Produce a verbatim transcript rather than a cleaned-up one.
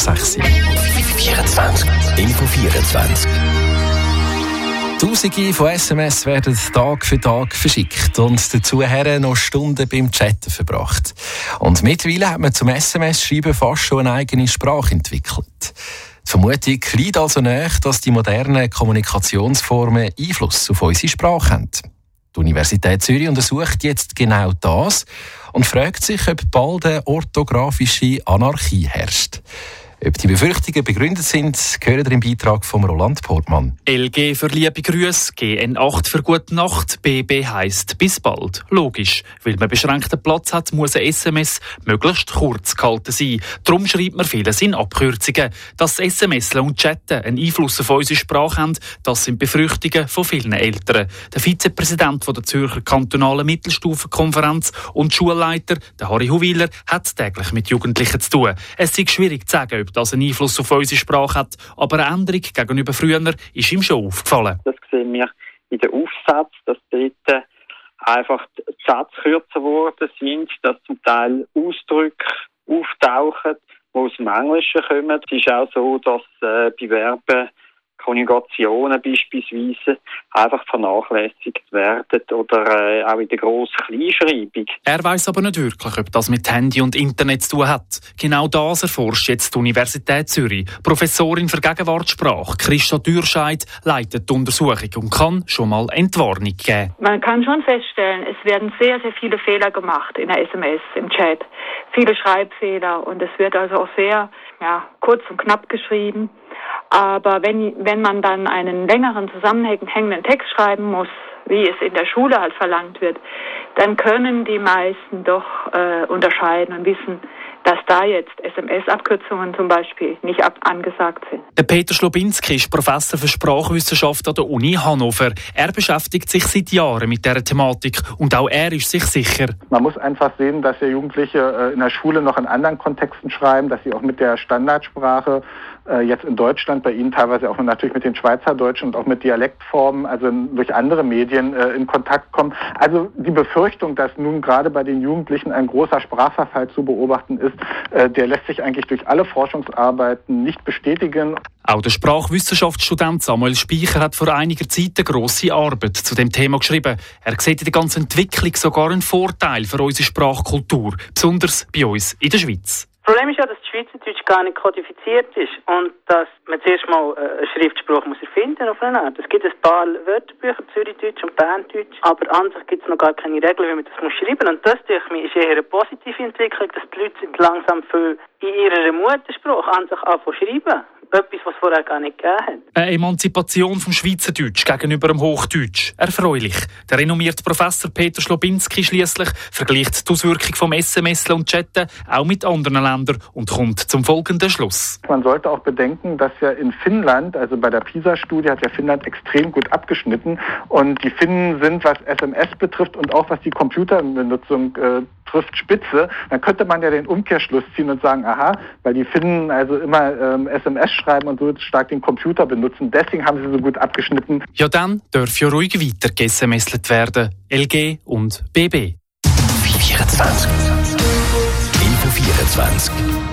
sechs. vierundzwanzig Info vierundzwanzig. Tausende von S M S werden Tag für Tag verschickt und dazu noch Stunden beim Chatten verbracht. Und mittlerweile hat man zum S M S-Schreiben fast schon eine eigene Sprache entwickelt. Die Vermutung liegt also nahe, dass die modernen Kommunikationsformen Einfluss auf unsere Sprache haben. Die Universität Zürich untersucht jetzt genau das und fragt sich, ob bald eine orthografische Anarchie herrscht. Ob die Befürchtungen begründet sind, hören wir im Beitrag von Roland Portmann. L G für liebe Grüße, G N acht für gute Nacht, B B heisst bis bald. Logisch, weil man beschränkten Platz hat, muss ein S M S möglichst kurz gehalten sein. Darum schreibt man vieles in Abkürzungen. Dass S M S und Chatten einen Einfluss auf unsere Sprache haben, das sind Befürchtungen von vielen Eltern. Der Vizepräsident der Zürcher kantonalen Mittelstufenkonferenz und Schulleiter, der Harry Huwiler, hat täglich mit Jugendlichen zu tun. Es ist schwierig zu sagen, ob das einen Einfluss auf unsere Sprache hat, aber eine Änderung gegenüber früher ist ihm schon aufgefallen. Das sehen wir in den Aufsätzen, dass dort einfach die Sätze kürzer geworden sind, dass zum Teil Ausdrücke auftauchen, die aus dem Englischen kommen. Es ist auch so, dass äh, bei Verben Konjugationen beispielsweise einfach vernachlässigt werden oder äh, auch in der grossen Kleinschreibung. Er weiss aber nicht wirklich, ob das mit Handy und Internet zu tun hat. Genau das erforscht jetzt die Universität Zürich. Professorin für Gegenwartssprache Christa Dürscheid leitet die Untersuchung und kann schon mal Entwarnung geben. Man kann schon feststellen, es werden sehr, sehr viele Fehler gemacht in der S M S, im Chat. Viele Schreibfehler und es wird also auch sehr ja, kurz und knapp geschrieben. Aber wenn, wenn man dann einen längeren zusammenhängenden Text schreiben muss, wie es in der Schule halt verlangt wird, dann können die meisten doch äh, unterscheiden und wissen, dass da jetzt S M S-Abkürzungen zum Beispiel nicht ab- angesagt sind. Der Peter Schlobinski ist Professor für Sprachwissenschaft an der Uni Hannover. Er beschäftigt sich seit Jahren mit dieser Thematik und auch er ist sich sicher. Man muss einfach sehen, dass ja Jugendliche in der Schule noch in anderen Kontexten schreiben, dass sie auch mit der Standardsprache jetzt in Deutschland, bei Ihnen teilweise auch natürlich mit den Schweizerdeutschen und auch mit Dialektformen, also durch andere Medien in Kontakt kommen. Also die Befürchtung, dass nun gerade bei den Jugendlichen ein großer Sprachverfall zu beobachten ist, der lässt sich eigentlich durch alle Forschungsarbeiten nicht bestätigen. Auch der Sprachwissenschaftsstudent Samuel Speicher hat vor einiger Zeit eine grosse Arbeit zu dem Thema geschrieben. Er sieht in der ganzen Entwicklung sogar einen Vorteil für unsere Sprachkultur, besonders bei uns in der Schweiz. Das Problem ist ja, dass das Schweizerdeutsch gar nicht kodifiziert ist und dass man zuerst mal einen Schriftspruch muss erfinden auf eine Art. Es gibt ein paar Wörterbücher, Zürichdeutsch und Berndeutsch, aber an sich gibt es noch gar keine Regeln, wie man das muss schreiben. Und das, denke ich, ist eher eine positive Entwicklung, dass die Leute langsam viel in ihrer Muttersprache an sich anfangen zu schreiben. Etwas, was es vorher gar nicht gegeben hat. Eine Emanzipation vom Schweizerdeutsch gegenüber dem Hochdeutsch. Erfreulich. Der renommierte Professor Peter Schlobinski schliesslich vergleicht die Auswirkung vom S M S und Chatten auch mit anderen Ländern und kommt zum folgenden Schluss. Man sollte auch bedenken, dass ja in Finnland, also bei der PISA-Studie hat ja Finnland extrem gut abgeschnitten und die Finnen sind, was S M S betrifft und auch was die Computerbenutzung äh, trifft, spitze. Dann könnte man ja den Umkehrschluss ziehen und sagen, aha, weil die Finnen also immer ähm, S M S schreiben und so stark den Computer benutzen, deswegen haben sie so gut abgeschnitten. Ja, dann darf ja ruhig weiter ge-S M S-let werden. L G und B B. vierundzwanzig Info vierundzwanzig